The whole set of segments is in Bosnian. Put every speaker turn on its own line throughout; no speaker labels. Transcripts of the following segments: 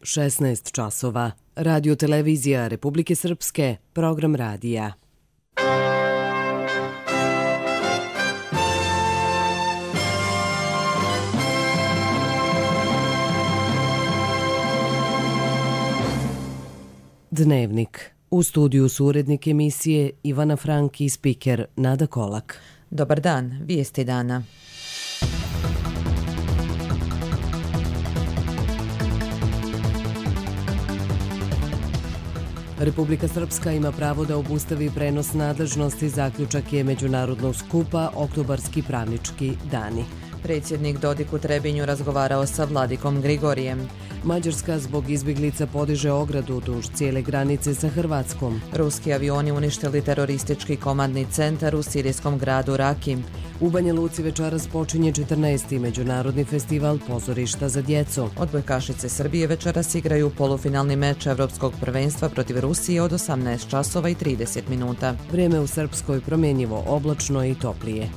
16 časova. Radio televizija Republike Srpske, program radija. Dnevnik. U studiju su urednik emisije Ivana Frank i spiker Nada Kolak.
Dobar dan, vijesti dana.
Republika Srpska ima pravo da obustavi prenos nadležnosti, zaključak je međunarodnog skupa Oktobarski pravnički dani.
Predsjednik Dodik u Trebinju razgovarao sa Vladikom Grigorijem.
Mađarska zbog izbjeglica podiže ogradu duž cijele granice sa Hrvatskom.
Ruski avioni uništili teroristički komandni centar u sirijskom gradu Raki.
U Banja Luci večeras počinje 14. Međunarodni festival pozorišta za djecu.
Odbojkašice Srbije večeras igraju polufinalni meč Evropskog prvenstva protiv Rusije od 18 časova i 30 minuta.
Vrijeme u Srpskoj promjenjivo, oblačno i toplije.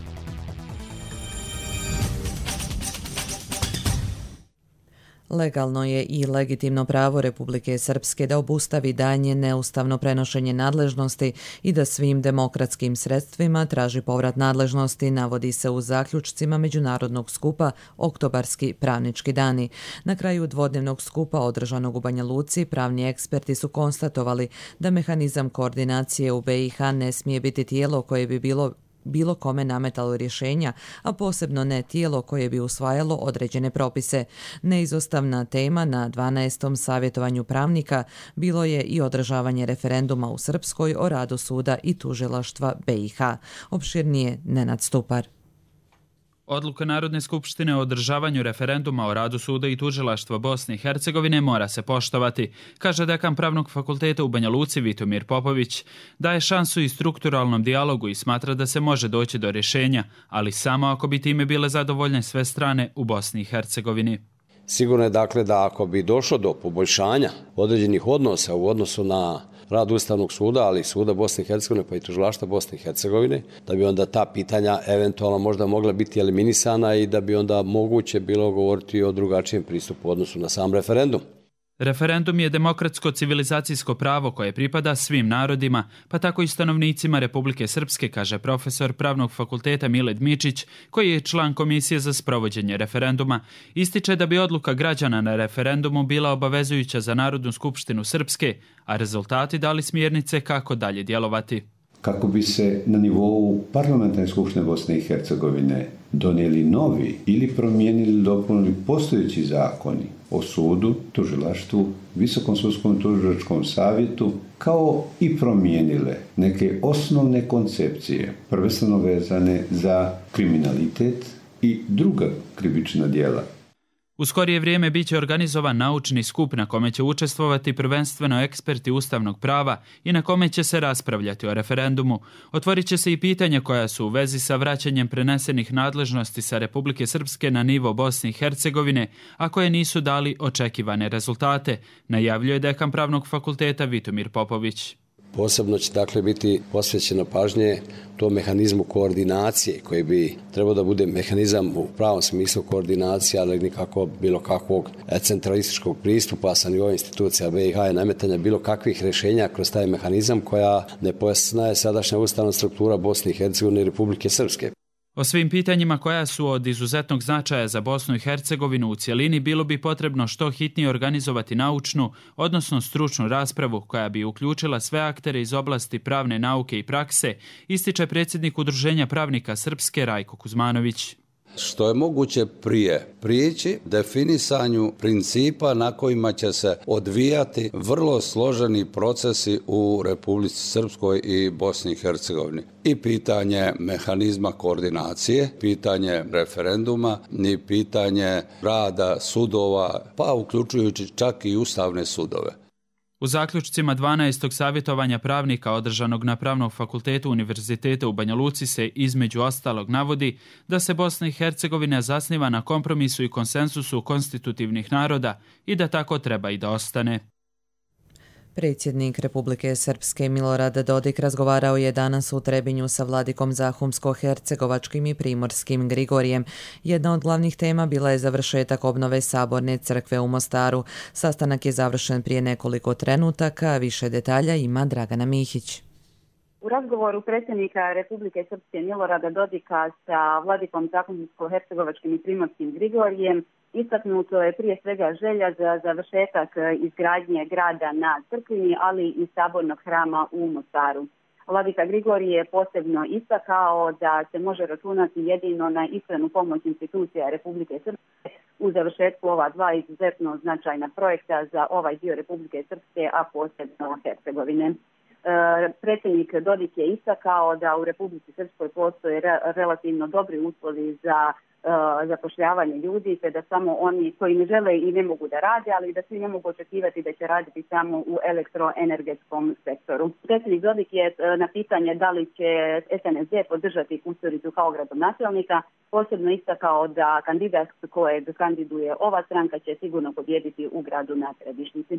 Legalno je i legitimno pravo Republike Srpske da obustavi daljnje neustavno prenošenje nadležnosti i da svim demokratskim sredstvima traži povrat nadležnosti, navodi se u zaključcima međunarodnog skupa Oktobarski pravnički dani. Na kraju dvodnevnog skupa održanog u Banja Luci, pravni eksperti su konstatovali da mehanizam koordinacije u BiH ne smije biti tijelo koje bi bilo kome nametalo rješenja, a posebno ne tijelo koje bi usvajalo određene propise. Neizostavna tema na 12. savjetovanju pravnika bilo je i održavanje referenduma u Srpskoj o radu suda i tužilaštva BiH. Opširnije Nenad Stupar.
Odluka Narodne skupštine o održavanju referenduma o radu suda i tužilaštva Bosne i Hercegovine mora se poštovati, kaže dekan Pravnog fakulteta u Banja Luci Vitomir Popović. Daje šansu i strukturalnom dijalogu i smatra da se može doći do rješenja, ali samo ako bi time bile zadovoljne sve strane u Bosni i Hercegovini.
Sigurno je dakle da ako bi došlo do poboljšanja određenih odnosa u odnosu na rad Ustavnog suda, ali i suda Bosne i Hercegovine pa i tužilaštva Bosne i Hercegovine, da bi onda ta pitanja eventualno možda mogla biti eliminisana i da bi onda moguće bilo govoriti o drugačijem pristupu u odnosu na sam referendum.
Referendum je demokratsko civilizacijsko pravo koje pripada svim narodima, pa tako i stanovnicima Republike Srpske, kaže profesor Pravnog fakulteta Miled Mičić, koji je član Komisije za sprovođenje referenduma. Ističe da bi odluka građana na referendumu bila obavezujuća za Narodnu skupštinu Srpske, a rezultati dali smjernice kako dalje djelovati.
Kako bi se na nivou Parlamentarne skupštine Bosne i Hercegovine donijeli novi ili promijenili dopunili postojeći zakoni o sudu, tužilaštvu, Visokom sudskom tužilačkom savjetu, kao i promijenile neke osnovne koncepcije, prvenstveno vezane za kriminalitet i druga krivična djela.
U skorije vrijeme bit će organizovan naučni skup na kome će učestvovati prvenstveno eksperti ustavnog prava i na kome će se raspravljati o referendumu. Otvorit će se i pitanja koja su u vezi sa vraćanjem prenesenih nadležnosti sa Republike Srpske na nivo Bosne i Hercegovine, a koje nisu dali očekivane rezultate, najavljuje dekan Pravnog fakulteta Vitomir Popović.
Posebno će dakle biti posvećeno pažnje tom mehanizmu koordinacije koji bi trebao da bude mehanizam u pravom smislu koordinacije, ali nikako bilo kakvog centralističkog pristupa sa nivoa institucija BiH i nametanja bilo kakvih rješenja kroz taj mehanizam koja ne poznaje sadašnja ustavna struktura Bosne i Hercegovine i Republike Srpske.
O svim pitanjima koja su od izuzetnog značaja za Bosnu i Hercegovinu u cjelini bilo bi potrebno što hitnije organizovati naučnu, odnosno stručnu raspravu koja bi uključila sve aktere iz oblasti pravne nauke i prakse, ističe predsjednik Udruženja pravnika Srpske Rajko Kuzmanović.
Što je moguće prije prijeći definisanju principa na kojima će se odvijati vrlo složeni procesi u Republici Srpskoj i Bosni i Hercegovini. I pitanje mehanizma koordinacije, pitanje referenduma i pitanje rada sudova, pa uključujući čak i ustavne sudove.
U zaključcima 12. savjetovanja pravnika održanog na Pravnom fakultetu Univerziteta u Banja Luci se između ostalog navodi da se Bosna i Hercegovina zasniva na kompromisu i konsenzusu konstitutivnih naroda i da tako treba i da ostane.
Predsjednik Republike Srpske Milorad Dodik razgovarao je danas u Trebinju sa vladikom Zahumsko-hercegovačkim i primorskim Grigorijem. Jedna od glavnih tema bila je završetak obnove Saborne crkve u Mostaru. Sastanak je završen prije nekoliko trenutaka, više detalja ima Dragana Mihić.
U razgovoru predsjednika Republike Srpske Milorada Dodika sa vladikom Zahumsko-hercegovačkim i primorskim Grigorijem istaknuto je prije svega želja za završetak izgradnje grada na Crkvini, ali i sabornog hrama u Mostaru. Vladika Grigorije je posebno istakao da se može računati jedino na iskrenu pomoć institucija Republike Srpske u završetku ova dva izuzetno značajna projekta za ovaj dio Republike Srpske, a posebno Hercegovine. Predsjednik Dodik je istakao da u Republici Srpskoj postoje relativno dobri uslovi za zapošljavanje ljudi, te da samo oni koji ne žele i ne mogu da rade, ali da svi ne mogu očekivati da će raditi samo u elektroenergetskom sektoru. Predsjednik Dodik je na pitanje da li će SNSD podržati Kusturicu kao gradonačelnika posebno istakao da kandidat kojeg kandiduje ova stranka će sigurno pobijediti u gradu na Trebišnjici.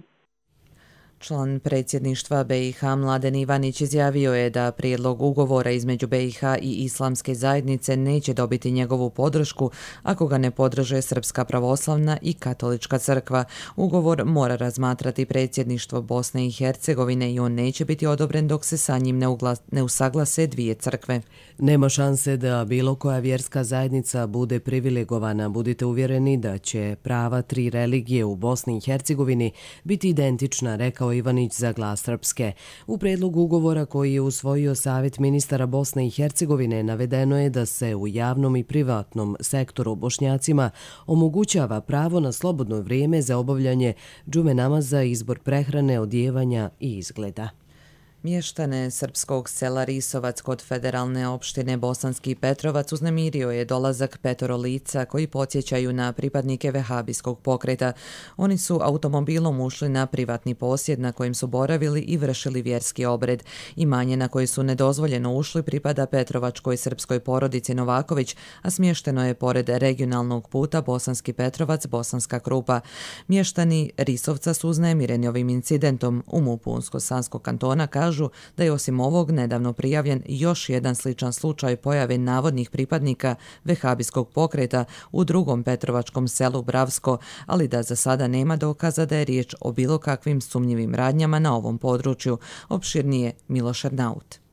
Član predsjedništva BiH Mladen Ivanić izjavio je da prijedlog ugovora između BiH i Islamske zajednice neće dobiti njegovu podršku ako ga ne podrže Srpska pravoslavna i Katolička crkva. Ugovor mora razmatrati predsjedništvo Bosne i Hercegovine i on neće biti odobren dok se sa njim ne usaglase dvije crkve.
Nema šanse da bilo koja vjerska zajednica bude privilegovana. Budite uvjereni da će prava tri religije u Bosni i Hercegovini biti identična, rekao Ivanić za Glas Srpske. U predlogu ugovora koji je usvojio Savjet ministara Bosne i Hercegovine navedeno je da se u javnom i privatnom sektoru Bošnjacima omogućava pravo na slobodno vrijeme za obavljanje džume namaza, izbor prehrane, odjevanja i izgleda.
Mještane srpskog sela Risovac kod federalne opštine Bosanski Petrovac uznemirio je dolazak 5 lica koji podsjećaju na pripadnike vehabijskog pokreta. Oni su automobilom ušli na privatni posjed na kojem su boravili i vršili vjerski obred. Imanje na koje su nedozvoljeno ušli pripada Petrovačkoj srpskoj porodici Novaković, a smješteno je pored regionalnog puta Bosanski Petrovac, Bosanska Krupa. Mještani Risovca su uznemireni ovim incidentom. U MUP Unsko-Sanskog kantona kažu da je osim ovog nedavno prijavljen još jedan sličan slučaj pojave navodnih pripadnika vehabijskog pokreta u drugom petrovačkom selu Bravsko, ali da za sada nema dokaza da je riječ o bilo kakvim sumnjivim radnjama na ovom području. Opširnije Miloš Arnaut.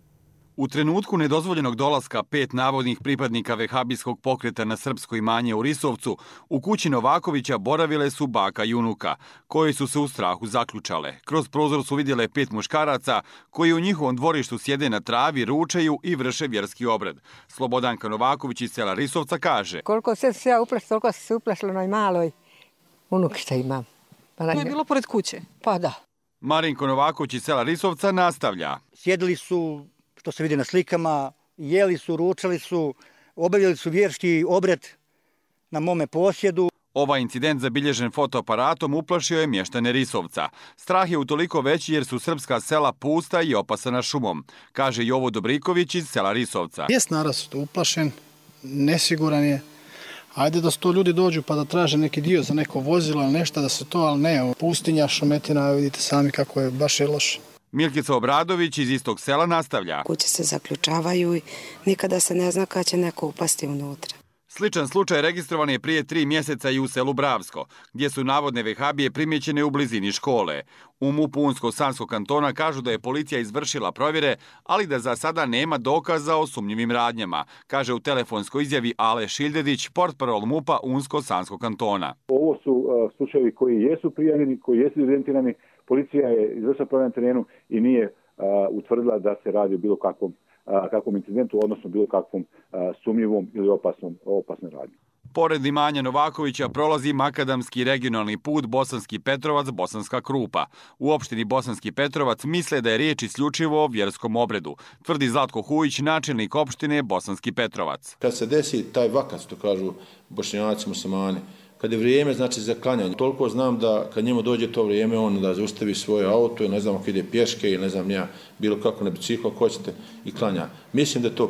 U trenutku nedozvoljenog dolaska 5 navodnih pripadnika vehabijskog pokreta na srpsko imanje u Risovcu, u kući Novakovića boravile su baka i unuka, koje su se u strahu zaključale. Kroz prozor su vidjele 5 muškaraca koji u njihovom dvorištu sjede na travi, ručaju i vrše vjerski obred. Slobodanka Novaković iz sela Risovca kaže:
Koliko se ja uplašila, toliko se uplašila na maloj unuki što imam.
To je bilo pored kuće?
Pa da.
Marinko Novaković iz sela Risovca nastavlja.
Sjedili su, što se vidi na slikama, jeli su, ručali su, obavljali su vjerski obred na mome posjedu.
Ovaj incident zabilježen fotoaparatom uplašio je mještane Risovca. Strah je utoliko veći jer su srpska sela pusta i opasana šumom, kaže Jovo Dobriković iz sela Risovca.
Jest naraz uplašen, nesiguran je. Ajde da 100 ljudi dođu pa da traže neki dio za neko vozilo ili nešto da se to, ali ne. Pustinja, šumetina, vidite sami kako je, baš je loše.
Milkica Obradović iz istog sela nastavlja.
Kuće se zaključavaju i nikada se ne zna kada će neko upasti unutra.
Sličan slučaj registrovan je prije 3 mjeseca i u selu Bravsko, gdje su navodne vehabije primjećene u blizini škole. U MUP Unsko-Sanskog kantona kažu da je policija izvršila provjere, ali da za sada nema dokaza o sumnjivim radnjama, kaže u telefonskoj izjavi Ale Šildedić, portparol MUP-a Unsko-Sanskog kantona.
Ovo su slučajevi koji jesu prijavljeni, koji jesu evidentirani. Policija je izvršila provjeru na terenu i nije utvrdila da se radi o bilo kakvom incidentu, odnosno bilo kakvom sumnjivom ili opasnom radnji.
Pored imanja Novakovića prolazi makadamski regionalni put Bosanski Petrovac, Bosanska Krupa. U opštini Bosanski Petrovac misle da je riječ isključivo o vjerskom obredu, tvrdi Zlatko Hujić, načelnik opštine Bosanski Petrovac.
Kad se desi taj vakat, to kažu Bošnjaci, muslimani, kad je vrijeme znači za klanjanje, toliko znam da kad njemu dođe to vrijeme, on da zaustavi svoje auto, ne znam ako ide pješke ili ne znam ja, bilo kako na biciklu, ako hoćete, i klanja. Mislim da je to pitanje.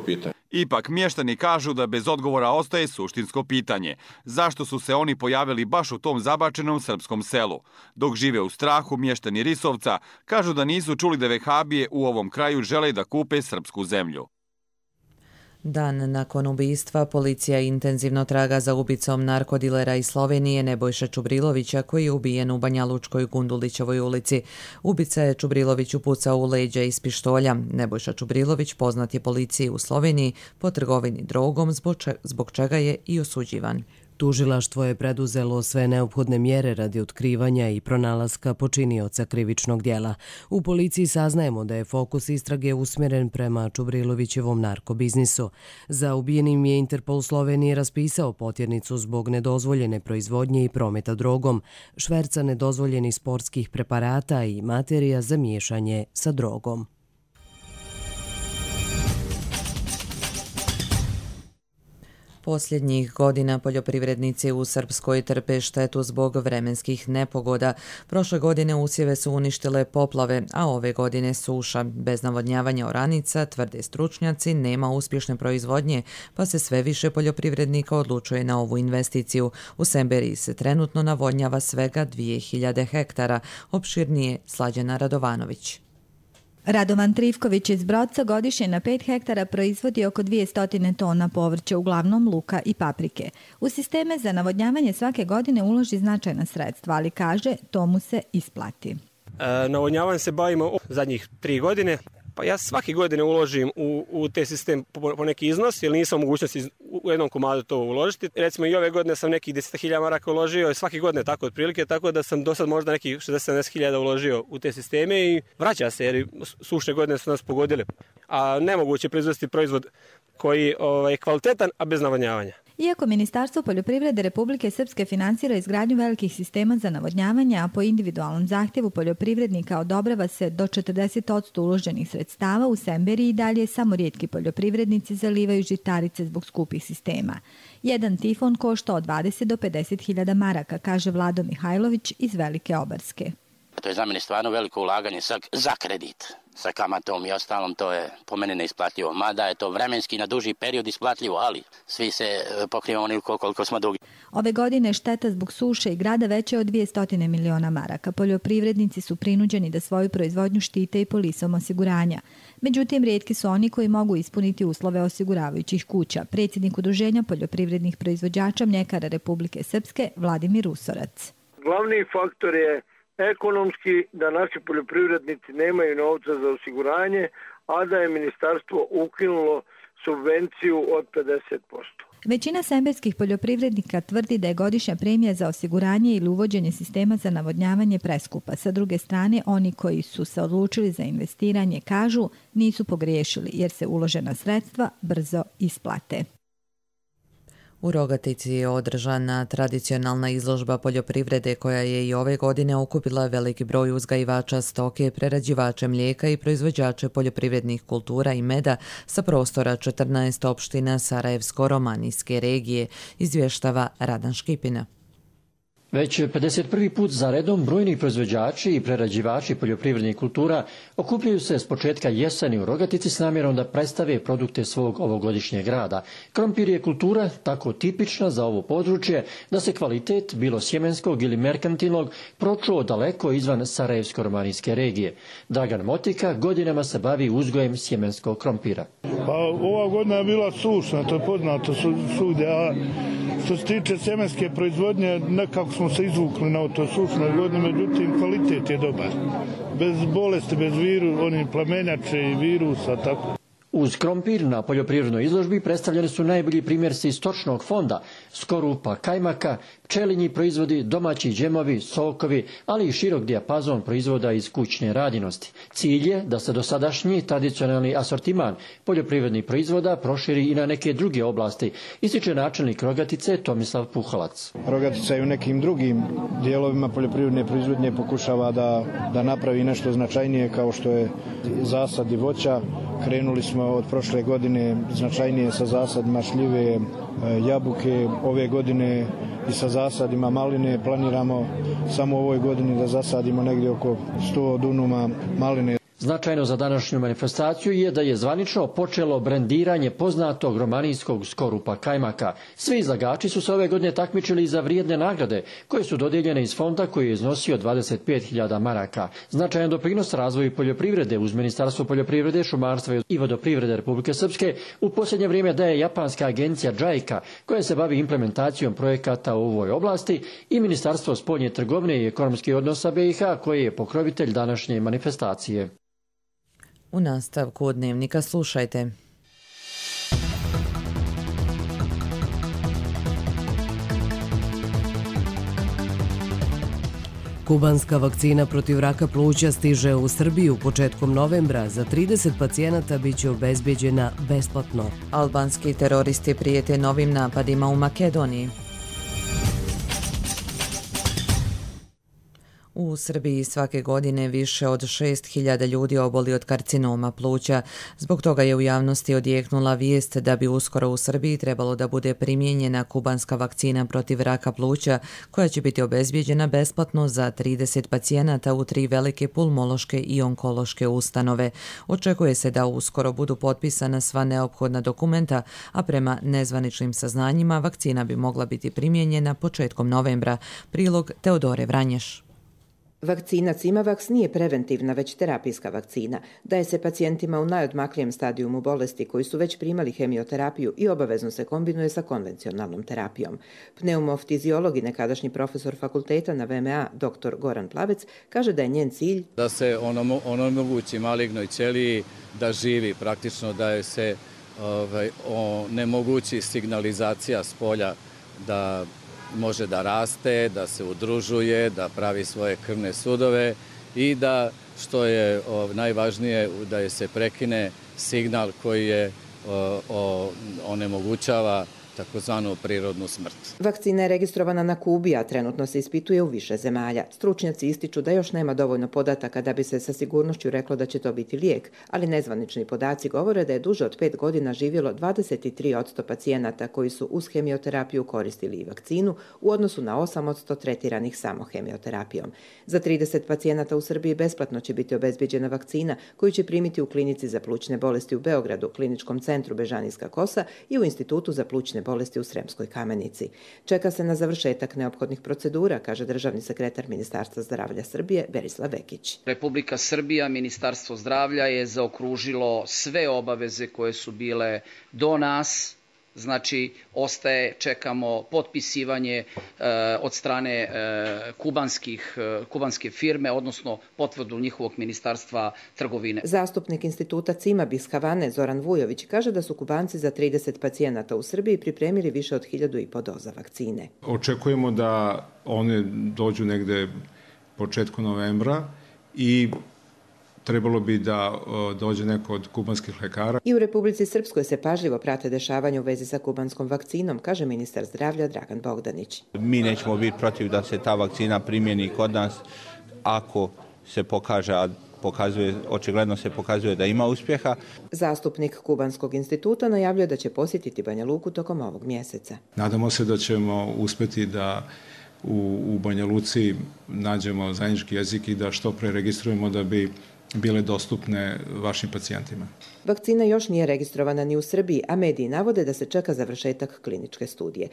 Ipak, mještani kažu da bez odgovora ostaje suštinsko pitanje. Zašto su se oni pojavili baš u tom zabačenom srpskom selu? Dok žive u strahu, mještani Risovca kažu da nisu čuli da vehabije u ovom kraju žele da kupe srpsku zemlju.
Dan nakon ubistva policija intenzivno traga za ubicom narkodilera iz Slovenije Nebojša Čubrilovića koji je ubijen u Banjalučkoj Gundulićevoj ulici. Ubica je Čubriloviću pucao u leđa iz pištolja. Nebojša Čubrilović poznat je policiji u Sloveniji po trgovini drogom zbog čega je i osuđivan.
Tužilaštvo je preduzelo sve neophodne mjere radi otkrivanja i pronalaska počinioca krivičnog djela. U policiji saznajemo da je fokus istrage usmjeren prema Čubrilovićevom narkobiznisu. Za ubijenim je Interpol Slovenije raspisao potjernicu zbog nedozvoljene proizvodnje i prometa drogom, šverca nedozvoljenih sportskih preparata i materija za miješanje sa drogom.
Posljednjih godina poljoprivrednici u Srpskoj trpe štetu zbog vremenskih nepogoda. Prošle godine usjeve su uništile poplave, a ove godine suša. Bez navodnjavanja oranica, tvrde stručnjaci, nema uspješne proizvodnje, pa se sve više poljoprivrednika odlučuje na ovu investiciju. U Semberiji se trenutno navodnjava svega 2000 hektara, opširnije Slađana Radovanović.
Radovan Trivković iz Brodca godišnje na 5 hektara proizvodi oko 200 tona povrća, uglavnom luka i paprike. U sisteme za navodnjavanje svake godine uloži značajna sredstva, ali kaže to mu se isplati.
Navodnjavanjem se bavimo zadnjih 3 godine. Pa ja svake godine uložim u te sistem po neki iznos, jer nisam mogućnosti u jednom komadu to uložiti. Recimo i ove godine sam nekih 10.000 maraka uložio, svake godine tako otprilike, tako da sam do sad možda nekih 60-70.000 uložio u te sisteme i vraća se jer sušne godine su nas pogodile. A nemoguće proizvesti proizvod koji je kvalitetan, a bez navodnjavanja.
Iako Ministarstvo poljoprivrede Republike Srpske finansira izgradnju velikih sistema za navodnjavanje, a po individualnom zahtjevu poljoprivrednika odobrava se do 40% uloženih sredstava, u Semberiji i dalje samo rijetki poljoprivrednici zalivaju žitarice zbog skupih sistema. Jedan tifon košta od 20 do 50.000 maraka, kaže Vlado Mihajlović iz Velike Obarske.
To je za mene stvarno veliko ulaganje za kredit. Sa kamatom i ostalom to je po mene neisplativo. Mada je to vremenski na duži period isplatljivo, ali svi se pokrivamo onoliko koliko smo dugi.
Ove godine šteta zbog suše i grada veća od 200 miliona maraka. Poljoprivrednici su prinuđeni da svoju proizvodnju štite i polisom osiguranja. Međutim, rijetki su oni koji mogu ispuniti uslove osiguravajućih kuća. Predsjednik Udruženja poljoprivrednih proizvođača mljekara Republike Srpske Vladimir Usorac.
Glavni faktor je ekonomski, da naši poljoprivrednici nemaju novca za osiguranje, a da je ministarstvo ukinulo subvenciju od 50%.
Većina semberskih poljoprivrednika tvrdi da je godišnja premija za osiguranje ili uvođenje sistema za navodnjavanje preskupa. Sa druge strane, oni koji su se odlučili za investiranje kažu nisu pogriješili jer se uložena sredstva brzo isplate.
U Rogatici je održana tradicionalna izložba poljoprivrede koja je i ove godine okupila veliki broj uzgajivača stoke, prerađivače mlijeka i proizvođače poljoprivrednih kultura i meda sa prostora 14 opština Sarajevsko-Romanijske regije, izvještava Radan Škipina.
Već 51. put za redom brojni proizvođači i prerađivači poljoprivrednih kultura okupljaju se s početka jeseni u Rogatici s namjerom da predstave produkte svog ovogodišnjeg rada. Krompir je kultura tako tipična za ovo područje da se kvalitet, bilo sjemenskog ili merkantilnog, pročuo daleko izvan Sarajevsko-Romanijske regije. Dragan Motika godinama se bavi uzgojem sjemenskog krompira.
Pa ova godina je bila sušna, to je poznato svugdje, a što se tiče sjemenske proizvodnje, nekako smo se izvukli na to sušnoj godini, međutim kvalitet je dobar. Bez bolesti, bez onih plamenjače i virusa, tako.
Uz krompir na poljoprivrednoj izložbi predstavljeni su najbolji primjerci iz stočnog fonda, skorupa, kajmaka, pčelinji proizvodi, domaći džemovi, sokovi, ali i širok dijapazon proizvoda iz kućne radinosti. Cilj je da se dosadašnji tradicionalni asortiman poljoprivrednih proizvoda proširi i na neke druge oblasti, ističe načelnik Rogatice Tomislav Puhalac.
Rogatica i u nekim drugim dijelovima poljoprivredne proizvodnje pokušava da napravi nešto značajnije kao što je zasad i voća. Krenuli smo od prošle godine značajnije sa zasadima šljive, jabuke, ove godine i sa zasadima maline. Planiramo samo u ovoj godini da zasadimo negdje oko 100 dunuma maline.
Značajno za današnju manifestaciju je da je zvanično počelo brendiranje poznatog romanijskog skorupa kajmaka. Svi izlagači su se ove godine takmičili za vrijedne nagrade koje su dodijeljene iz fonda koji je iznosio 25.000 maraka. Značajan doprinos razvoju poljoprivrede uz Ministarstvo poljoprivrede, šumarstva i vodoprivrede Republike Srpske u posljednje vrijeme daje japanska agencija JICA koja se bavi implementacijom projekata u ovoj oblasti i Ministarstvo spoljne trgovine i ekonomskih odnosa BiH koji je pokrovitelj današnje manifestacije.
U nastavku dnevnika slušajte.
Kubanska vakcina protiv raka pluća stiže u Srbiju početkom novembra. Za 30 pacijenata biće obezbeđena besplatno.
Albanski teroristi prijete novim napadima u Makedoniji. U Srbiji svake godine više od 6.000 ljudi oboli od karcinoma pluća. Zbog toga je u javnosti odjeknula vijest da bi uskoro u Srbiji trebalo da bude primijenjena kubanska vakcina protiv raka pluća, koja će biti obezbijeđena besplatno za 30 pacijenata u 3 velike pulmološke i onkološke ustanove. Očekuje se da uskoro budu potpisana sva neophodna dokumenta, a prema nezvaničnim saznanjima vakcina bi mogla biti primijenjena početkom novembra. Prilog Teodore Vranješ.
Vakcina Cimavax nije preventivna, već terapijska vakcina. Daje se pacijentima u najodmaklijem stadijumu bolesti koji su već primali hemioterapiju i obavezno se kombinuje sa konvencionalnom terapijom. Pneumoftiziolog i nekadašnji profesor fakulteta na VMA, dr. Goran Plavec, kaže da je njen cilj
da se onemogući malignoj ćeliji da živi, praktično da je se onemogući signalizacija s polja da može da raste, da se udružuje, da pravi svoje krvne sudove i da, što je najvažnije, da je se prekine signal koji je onemogućava takozvanu prirodnu smrt.
Vakcina je registrovana na Kubi, a trenutno se ispituje u više zemalja. Stručnjaci ističu da još nema dovoljno podataka da bi se sa sigurnošću reklo da će to biti lijek, ali nezvanični podaci govore da je duže od 5 godina živjelo 23% pacijenata koji su uz hemioterapiju koristili i vakcinu u odnosu na 8% tretiranih samo hemioterapijom. Za 30 pacijenata u Srbiji besplatno će biti obezbijeđena vakcina koju će primiti u klinici za plućne bolesti u Beogradu, Kliničkom centru Bežanijska kosa i u Institutu za plućne bolesti u Sremskoj Kamenici. Čeka se na završetak neophodnih procedura, kaže državni sekretar Ministarstva zdravlja Srbije Berislav Vekić.
Republika Srbija, Ministarstvo zdravlja je zaokružilo sve obaveze koje su bile do nas. Znači, čekamo potpisivanje od strane kubanske firme, odnosno potvrdu njihovog ministarstva trgovine.
Zastupnik instituta CIMAB iz Havane Zoran Vujović kaže da su Kubanci za 30 pacijenata u Srbiji pripremili više od 1.500 doza vakcine.
Očekujemo da one dođu negde početku novembra i trebalo bi da dođe neko od kubanskih lekara.
I u Republici Srpskoj se pažljivo prate dešavanja u vezi sa kubanskom vakcinom, kaže ministar zdravlja Dragan Bogdanić.
Mi nećemo biti protiv da se ta vakcina primjeni kod nas ako se pokaže, a očigledno se pokazuje da ima uspjeha.
Zastupnik Kubanskog instituta najavljuje da će posjetiti Banja Luku tokom ovog mjeseca.
Nadamo se da ćemo uspjeti da u Banja Luci nađemo zajednički jezik i da što pre registrujemo da bi bile dostupne vašim pacijentima.
Vakcina još nije registrovana ni u Srbiji, a mediji navode da se čeka završetak kliničke studije.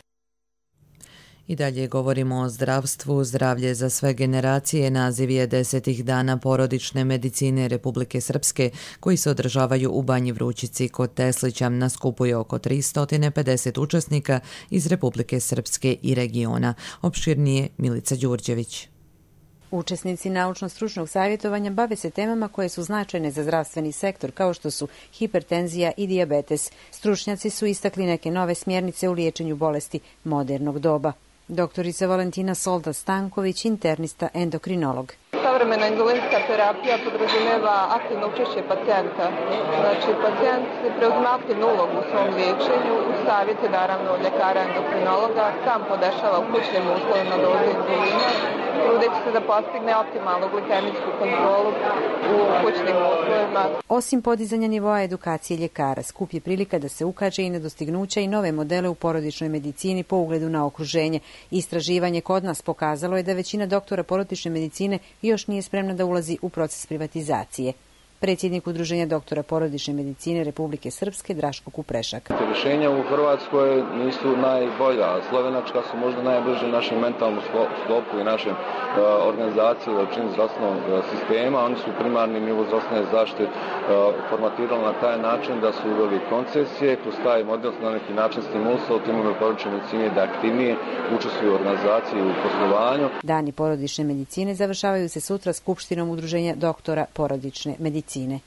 I dalje govorimo o zdravstvu. Zdravlje za sve generacije naziv je 10. dana porodične medicine Republike Srpske koji se održavaju u Banji Vrućici kod Teslića. Na skupu je oko 350 učesnika iz Republike Srpske i regiona. Opširnije Milica Đurđević.
Učesnici naučno-stručnog savjetovanja bave se temama koje su značajne za zdravstveni sektor, kao što su hipertenzija i dijabetes. Stručnjaci su istakli neke nove smjernice u liječenju bolesti modernog doba. Doktorica Valentina Solda-Stanković, internista endokrinolog.
Savremena inzulinska terapija podrazumijeva aktivno učešće pacijenta. Znači, pacijent preuzima aktivnu ulogu u svom liječenju, u savjete naravno od ljekara endokrinologa, sam podešava u kućnim uslovima dozu inzulina, trudeći se da postigne optimalnu glikemijsku kontrolu u kućnim uslovima.
Osim podizanja nivoa edukacije ljekara, skup je prilika da se ukaže i na dostignuća i nove modele u porodičnoj medicini po ugledu na okruženje. Istraživanje kod nas pokazalo je da većina doktora porodične medicine još nije spremna da ulazi u proces privatizacije. predsjednik Udruženja doktora porodične medicine Republike Srpske Draško Kuprešak.
Rješenja u Hrvatskoj nisu najbolja. Slovenačka su možda najbliže našem mentalnom sklopu i našem organizaciji veličini zdravstvenog sistema. Oni su primarni nivo zdravstvene zaštite formatirali na taj način da su uveli koncesije, kroz taj model na neki način stimulisali timove porodične medicine da aktivnije učestvuju u organizaciji i u poslovanju.
Dani porodične medicine završavaju se sutra skupštinom Udruženja doktora porodične medicine.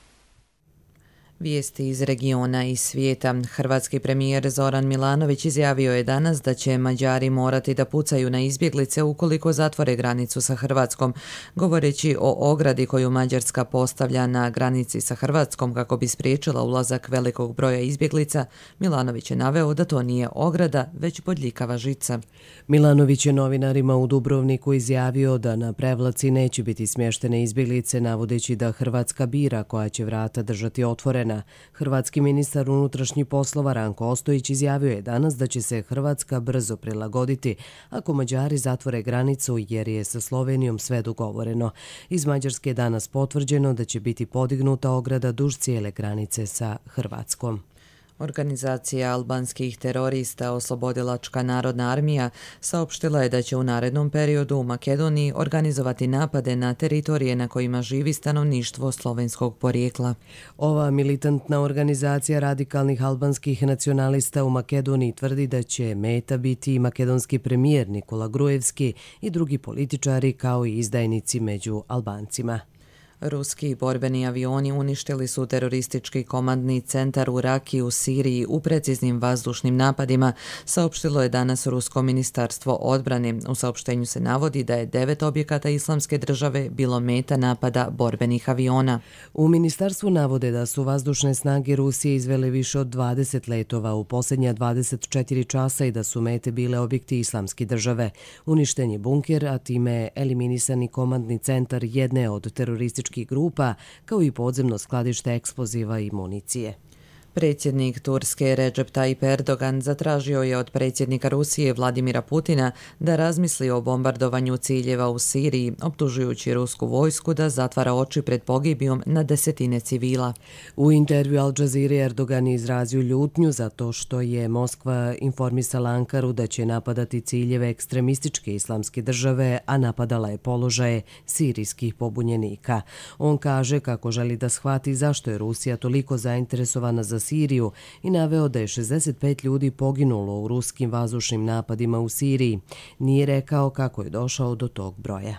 Vijesti iz regiona i svijeta. Hrvatski premijer Zoran Milanović izjavio je danas da će Mađari morati da pucaju na izbjeglice ukoliko zatvore granicu sa Hrvatskom. Govoreći o ogradi koju Mađarska postavlja na granici sa Hrvatskom kako bi spriječila ulazak velikog broja izbjeglica, Milanović je naveo da to nije ograda, već bodljikava žica.
Milanović je novinarima u Dubrovniku izjavio da na prevlaci neće biti smještene izbjeglice, navodeći da Hrvatska bira koja će vrata držati otvorena. Hrvatski ministar unutrašnjih poslova Ranko Ostojić izjavio je danas da će se Hrvatska brzo prilagoditi ako Mađari zatvore granicu jer je sa Slovenijom sve dogovoreno. Iz Mađarske je danas potvrđeno da će biti podignuta ograda duž cijele granice sa Hrvatskom.
Organizacija albanskih terorista Oslobodilačka narodna armija saopštila je da će u narednom periodu u Makedoniji organizovati napade na teritorije na kojima živi stanovništvo slovenskog porijekla.
Ova militantna organizacija radikalnih albanskih nacionalista u Makedoniji tvrdi da će meta biti makedonski premijer Nikola Gruevski i drugi političari kao i izdajnici među Albancima.
Ruski borbeni avioni uništili su teroristički komandni centar u Raki u Siriji u preciznim vazdušnim napadima, saopštilo je danas Rusko ministarstvo odbrane. U saopštenju se navodi da je 9 objekata Islamske države bilo meta napada borbenih aviona.
U ministarstvu navode da su vazdušne snage Rusije izvele više od 20 letova u posljednja 24 časa i da su mete bile objekti Islamske države. Uništen je bunker, a time eliminisani komandni centar jedne od terorističkih grupa, kao i podzemno skladište eksploziva i municije.
Predsjednik Turske Recep Tayyip Erdogan zatražio je od predsjednika Rusije Vladimira Putina da razmisli o bombardovanju ciljeva u Siriji, optužujući rusku vojsku da zatvara oči pred pogibijom na desetine civila.
U intervju Al Jazeera Erdogan je izrazio ljutnju zato što je Moskva informisala Ankaru da će napadati ciljeve ekstremističke Islamske države, a napadala je položaje sirijskih pobunjenika. On kaže kako želi da shvati zašto je Rusija toliko zainteresovana za Siriju i naveo da je 65 ljudi poginulo u ruskim vazdušnim napadima u Siriji. Nije rekao kako je došao do tog broja.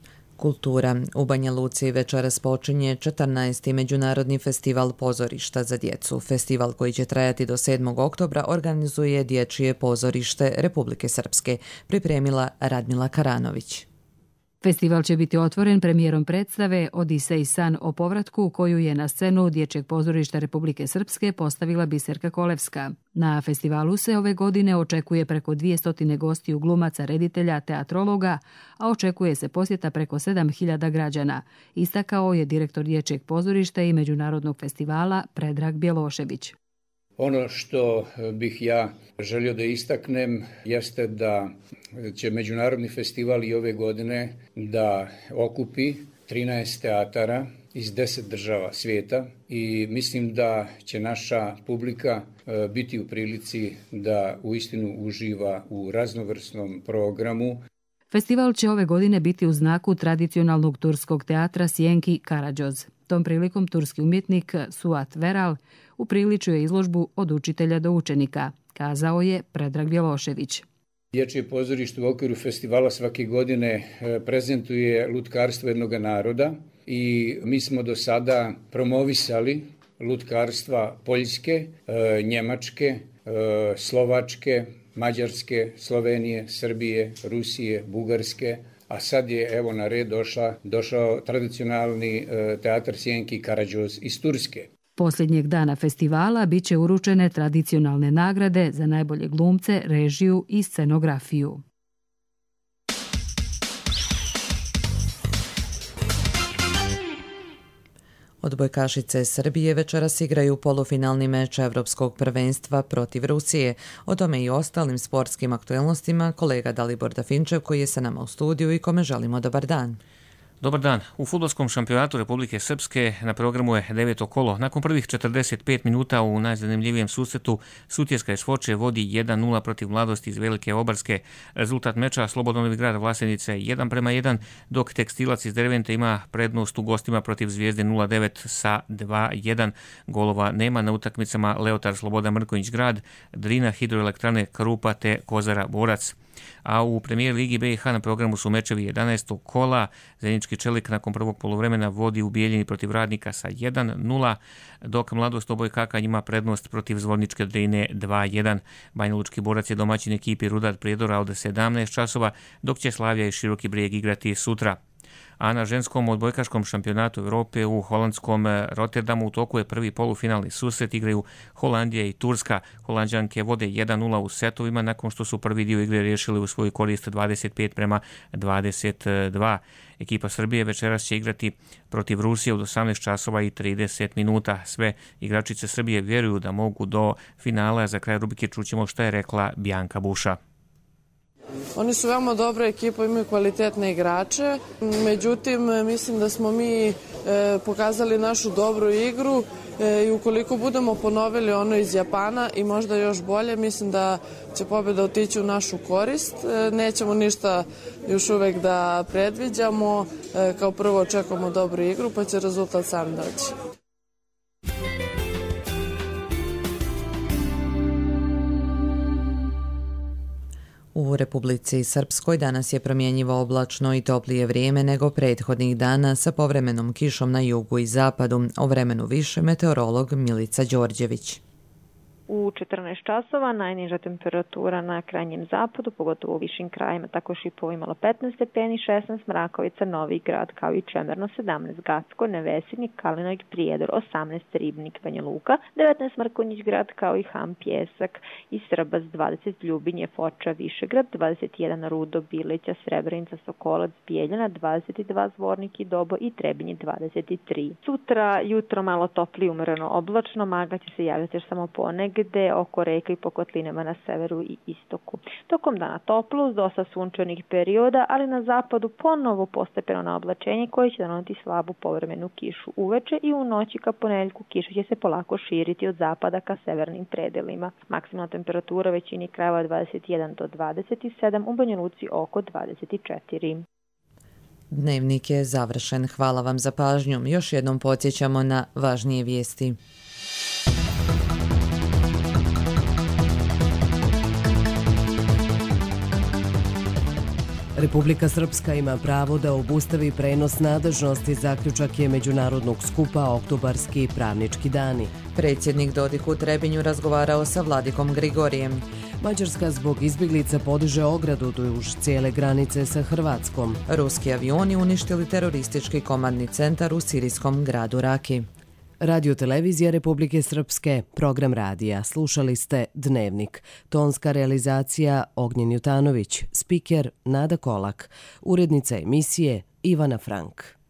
Kultura. U Banja Luci večeras počinje 14. Međunarodni festival pozorišta za djecu. Festival koji će trajati do 7. oktobra organizuje Dječje pozorište Republike Srpske, pripremila Radmila Karanović.
Festival će biti otvoren premijerom predstave Odisej san o povratku koju je na scenu Dječjeg pozorišta Republike Srpske postavila Biserka Kolevska. Na festivalu se ove godine očekuje preko 200 gostiju, glumaca, reditelja, teatrologa, a očekuje se posjeta preko 7000 građana, istakao je direktor Dječjeg pozorišta i Međunarodnog festivala Predrag Bjelošević.
Ono što bih ja želio da istaknem jeste da će Međunarodni festival i ove godine da okupi 13 teatara iz 10 država svijeta i mislim da će naša publika biti u prilici da uistinu uživa u raznovrsnom programu.
Festival će ove godine biti u znaku tradicionalnog turskog teatra Sjenki Karađoz. Tom prilikom turski umjetnik Suat Veral upriličuje izložbu Od učitelja do učenika, kazao je Predrag Bjelošević.
Dječje pozorište u okviru festivala svake godine prezentuje lutkarstvo jednog naroda i mi smo do sada promovisali lutkarstva Poljske, Njemačke, Slovačke, Mađarske, Slovenije, Srbije, Rusije, Bugarske, a sad je evo na red došao tradicionalni teatar Sjenki Karađoz iz Turske.
Posljednjeg dana festivala bit će uručene tradicionalne nagrade za najbolje glumce, režiju i scenografiju.
Odbojkašice Srbije večeras igraju polufinalni meč Evropskog prvenstva protiv Rusije. O tome i ostalim sportskim aktuelnostima kolega Dalibor Dafinčev koji je sa nama u studiju i kome želimo dobar dan.
Dobar dan. U fudbalskom šampionatu Republike Srpske na programu je 9. kolo. Nakon prvih 45 minuta u najzanimljivijem susretu Sutjeska iz Foče vodi 1-0 protiv Mladosti iz Velike Obarske. Rezultat meča Slobodan Novi Grad Vlasenice 1:1, dok Tekstilac iz Dervente ima prednost u gostima protiv Zvijezde 09 sa 2:1. Golova nema na utakmicama Leotar Sloboda Mrkonjić Grad, Drina Hidroelektrane Krupa te Kozara Borac. A u premijer Ligi BiH na programu su mečevi 11. kola. Zenički Čelik nakon prvog poluvremena vodi u Bijeljini protiv Radnika sa 1:0, dok Mladost Obojkaka ima prednost protiv Zvorničke Drine 2:1. Banjalučki Borac je domaćin ekipi Rudar Prijedora od 17 časova, dok će Slavija i Široki Brijeg igrati sutra. A na ženskom odbojkaškom šampionatu Europe u holandskom Rotterdamu u toku je prvi polufinalni susret, igraju Holandija i Turska. Holanđanke vode 1:0 u setovima nakon što su prvi dio igre riješili u svoju korist 25:22. Ekipa Srbije večeras će igrati protiv Rusije od 18 časova i 30 minuta. Sve igračice Srbije vjeruju da mogu do finala. Za kraj rubrike čućemo šta je rekla Bjanka Buša.
Oni su veoma dobra ekipa, imaju kvalitetne igrače, međutim mislim da smo mi pokazali našu dobru igru i ukoliko budemo ponovili ono iz Japana i možda još bolje, mislim da će pobjeda otići u našu korist. Nećemo ništa još uvek da predviđamo, kao prvo očekujemo dobru igru pa će rezultat sam doći.
U Republici Srpskoj danas je promjenjivo oblačno i toplije vrijeme nego prethodnih dana sa povremenom kišom na jugu i zapadu. O vremenu više meteorolog Milica Đorđević.
U 14 časova najniža temperatura na krajnjem zapadu, pogotovo u višim krajima, tako Šipovo imalo 15 stepeni, 16 Mrakovica, Novi Grad, kao i Čemerno, 17 Gacko, Nevesinik, Kalinoj, Prijedor, 18 Ribnik, Banja Luka, 19 Mrkonjić Grad, kao i Ham, Pjesak i Srbac, 20 Ljubinje, Foča, Višegrad, 21 Rudo, Bileća, Srebrenica, Sokolac, Bijeljana, 22 Zvornik i Dobo i Trebinje, 23. Sutra jutro malo toplije, umereno oblačno, magla će se javiti još samo ponegde oko reka i po kotlinama na severu i istoku. Tokom dana toplo uz dosta sunčanih perioda, ali na zapadu ponovo postepeno na oblačenje koje će donijeti slabu povremenu kišu uveče i u noći ka ponedjeljku kiša će se polako širiti od zapada ka severnim predelima. Maksimalna temperatura u većini krajeva 21 do 27, u Banja Luci oko 24.
Dnevnik je završen. Hvala vam za pažnju. Još jednom podsjećamo na važnije vijesti.
Republika Srpska ima pravo da obustavi prenos nadležnosti, zaključak je međunarodnog skupa Oktobarski pravnički dani.
Predsjednik Dodik u Trebinju razgovarao sa Vladikom Grigorijem.
Mađarska zbog izbjeglica podiže ogradu duž cijele granice sa Hrvatskom.
Ruski avioni uništili teroristički komandni centar u sirijskom gradu Raki.
Radio Televizija Republike Srpske, program radija. Slušali ste Dnevnik. Tonska realizacija Ognjen Jutanović, spiker Nada Kolak, urednica emisije Ivana Frank.